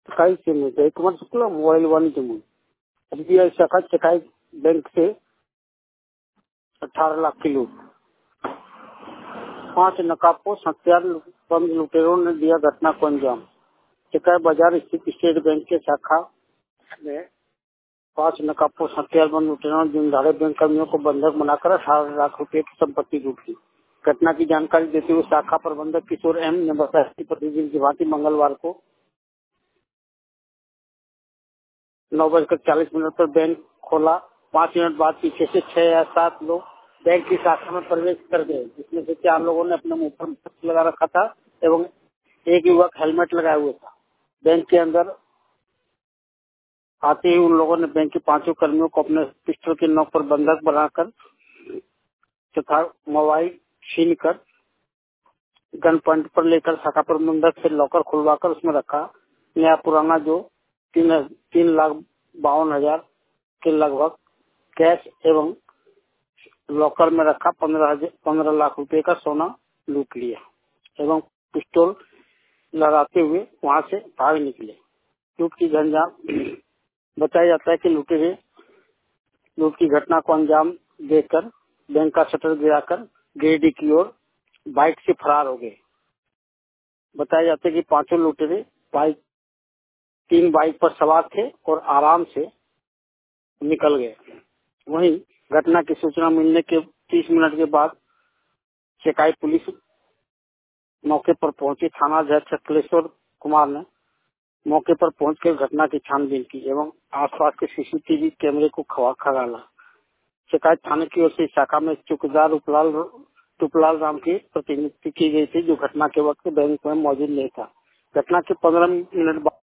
सकाळी जयकुमार शुक्ला मोबाइल वाणिज्य मूल एसबीआई शाखा चकाई बैंक से 18 लाख की लूट। 5 नकाबपोश हथियार बंद लुटेरों ने दिया घटना को अंजाम। चकाई बाजार स्थित स्टेट बैंक के शाखा में 5 नकाबपोश हथियार बंद लुटेरों ने दिनदहाड़े बैंक कर्मियों को बंधक बनाकर 18 लाख रुपए की संपत्ति लूट ली। घटना की जानकारी देते हुए शाखा प्रबंधक किशोर एम ने बताया कि प्रतिदिन की भांति मंगलवार को 9:40 पर बैंक खोला। 5 मिनट बाद पीछे से 6 या 7 लोग बैंक की शाखा में प्रवेश कर गए, जिसमें से 4 लोगों ने अपने मुंह पर मास्क लगा रखा था एवं एक युवक हेलमेट लगाए हुए था। बैंक के अंदर आते ही उन लोगों ने बैंक के 5 कर्मियों को अपने पिस्टल के नोक पर बंधक बनाकर तथा मोबाइल छीन कर गन पॉइंट पर लेकर शाखा प्रबंधक से लॉकर खुलवाकर उसमें रखा नया पुराना जो 3,52,000 के लगभग कैश एवं लॉकर में रखा 15 लाख रुपए का सोना लूट लिया एवं पिस्तौल लगाते हुए वहां से भाग निकले। लूट की घटना बताया जाता है कि लुटेरे लूट की घटना को अंजाम देकर बैंक का शटर गिराकर गिरिडीह की ओर बाइक से फरार हो गए। बताया जाता है कि 5 लुटेरे 3 बाइक पर सवार थे और आराम से निकल गए। वहीं घटना की सूचना मिलने के 30 मिनट के बाद चकाई पुलिस मौके पर पहुंची। थाना अध्यक्ष अखिलेश्वर कुमार ने मौके पर पहुंचकर घटना की छानबीन की एवं आसपास के सीसीटीवी कैमरे को खंगाला। शिकायत थाने की ओर से शाखा में चौकीदार टुपलाल राम की प्रतिनियुक्ति की गई थी, जो घटना के वक्त बैंक में मौजूद नहीं था। घटना के 15 मिनट बाद